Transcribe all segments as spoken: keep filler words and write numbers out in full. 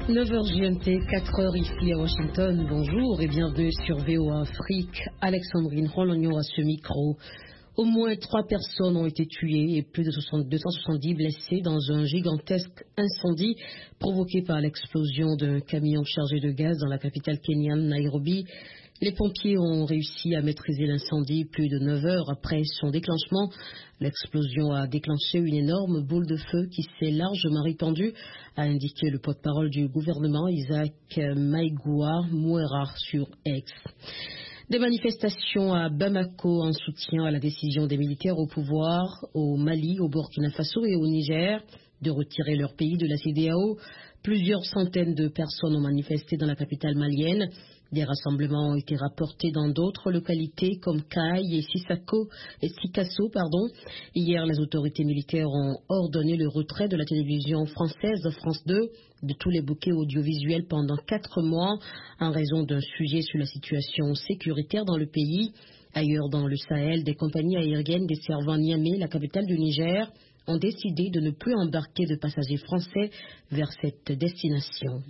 neuf heures G M T, quatre heures ici à Washington. Bonjour et bienvenue sur V O A Afrique. Alexandrine Rolognon à ce micro. Au moins trois personnes ont été tuées et plus de deux cent soixante-dix blessées dans un gigantesque incendie provoqué par l'explosion d'un camion chargé de gaz dans la capitale kenyane, Nairobi. Les pompiers ont réussi à maîtriser l'incendie plus de neuf heures après son déclenchement. L'explosion a déclenché une énorme boule de feu qui s'est largement répandue, a indiqué le porte-parole du gouvernement Isaac Maïgoua Mouera sur X. Des manifestations à Bamako en soutien à la décision des militaires au pouvoir au Mali, au Burkina Faso et au Niger de retirer leur pays de la C E D E A O. Plusieurs centaines de personnes ont manifesté dans la capitale malienne. Des rassemblements ont été rapportés dans d'autres localités comme Caille et Sissako et Sikasso, pardon. Hier, les autorités militaires ont ordonné le retrait de la télévision française France deux de tous les bouquets audiovisuels pendant quatre mois en raison d'un sujet sur la situation sécuritaire dans le pays. Ailleurs dans le Sahel, des compagnies aériennes desservant Niamey, la capitale du Niger, ont décidé de ne plus embarquer de passagers français vers cette destination.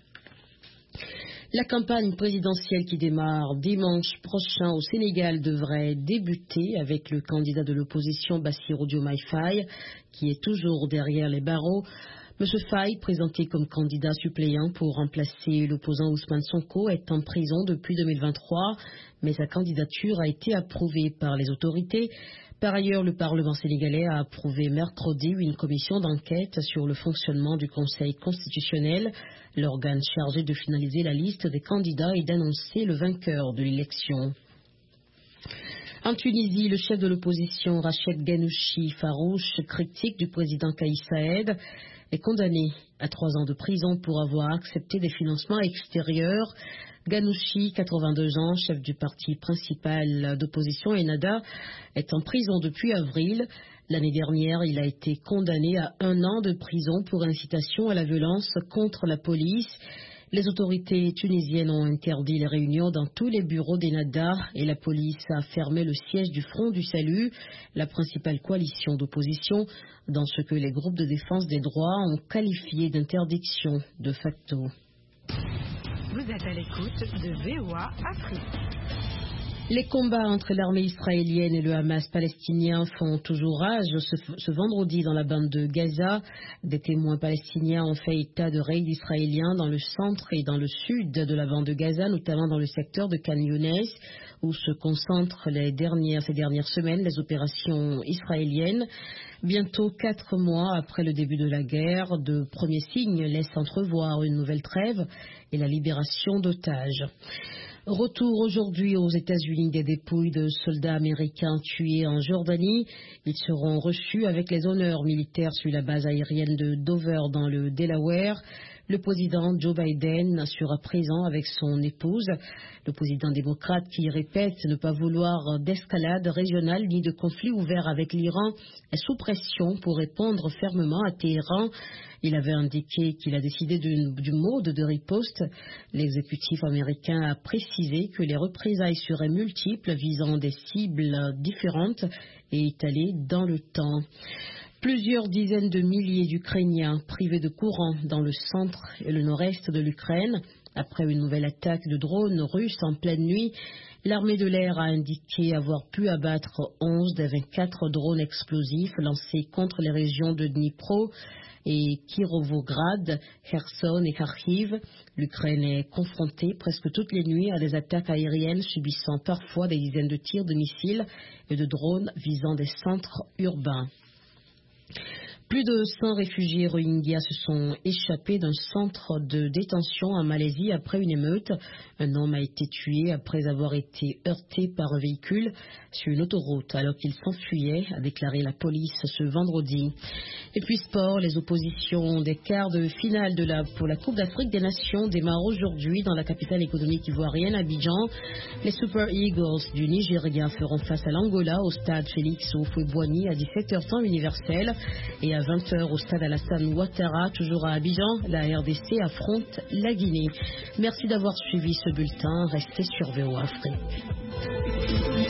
La campagne présidentielle qui démarre dimanche prochain au Sénégal devrait débuter avec le candidat de l'opposition Bassirou Diomaye Faye, qui est toujours derrière les barreaux. Monsieur Faye, présenté comme candidat suppléant pour remplacer l'opposant Ousmane Sonko, est en prison depuis deux mille vingt-trois, mais sa candidature a été approuvée par les autorités. Par ailleurs, le Parlement sénégalais a approuvé mercredi une commission d'enquête sur le fonctionnement du Conseil constitutionnel, l'organe chargé de finaliser la liste des candidats et d'annoncer le vainqueur de l'élection. En Tunisie, le chef de l'opposition Rached Ghannouchi, farouche critique du président Kais Saied, est condamné à trois ans de prison pour avoir accepté des financements extérieurs. Ghannouchi, quatre-vingt-deux ans, chef du parti principal d'opposition Ennahda, est en prison depuis avril. L'année dernière, il a été condamné à un an de prison pour incitation à la violence contre la police. Les autorités tunisiennes ont interdit les réunions dans tous les bureaux d'Ennahda et la police a fermé le siège du Front du Salut, la principale coalition d'opposition, dans ce que les groupes de défense des droits ont qualifié d'interdiction de facto. Vous êtes à l'écoute de V O A Afrique. Les combats entre l'armée israélienne et le Hamas palestinien font toujours rage ce, ce vendredi dans la bande de Gaza. Des témoins palestiniens ont fait état de raids israéliens dans le centre et dans le sud de la bande de Gaza, notamment dans le secteur de Khan Younes, où se concentrent les dernières, ces dernières semaines les opérations israéliennes. Bientôt quatre mois après le début de la guerre, de premiers signes laissent entrevoir une nouvelle trêve et la libération d'otages. Retour aujourd'hui aux États-Unis des dépouilles de soldats américains tués en Jordanie. Ils seront reçus avec les honneurs militaires sur la base aérienne de Dover dans le Delaware. Le président Joe Biden sera présent avec son épouse. Le président démocrate qui répète ne pas vouloir d'escalade régionale ni de conflit ouvert avec l'Iran est sous pression pour répondre fermement à Téhéran. Il avait indiqué qu'il a décidé d'une, du mode de riposte. L'exécutif américain a précisé que les représailles seraient multiples, visant des cibles différentes et étalées dans le temps. Plusieurs dizaines de milliers d'Ukrainiens privés de courant dans le centre et le nord-est de l'Ukraine. Après une nouvelle attaque de drones russes en pleine nuit, l'armée de l'air a indiqué avoir pu abattre onze des vingt-quatre drones explosifs lancés contre les régions de Dnipro et Kirovograd, Kherson et Kharkiv. L'Ukraine est confrontée presque toutes les nuits à des attaques aériennes subissant parfois des dizaines de tirs de missiles et de drones visant des centres urbains. Plus de cent réfugiés Rohingyas se sont échappés d'un centre de détention en Malaisie après une émeute. Un homme a été tué après avoir été heurté par un véhicule sur une autoroute alors qu'il s'enfuyait, a déclaré la police ce vendredi. Et puis sport, les oppositions des quarts de finale de la, pour la Coupe d'Afrique des Nations démarrent aujourd'hui dans la capitale économique ivoirienne, Abidjan. Les Super Eagles du Nigeria feront face à l'Angola au stade Félix Houphouët-Boigny à dix-sept heures temps universel et à vingt heures au stade Alassane Ouattara, toujours à Abidjan. La R D C affronte la Guinée. Merci d'avoir suivi ce bulletin. Restez sur V O A Afrique.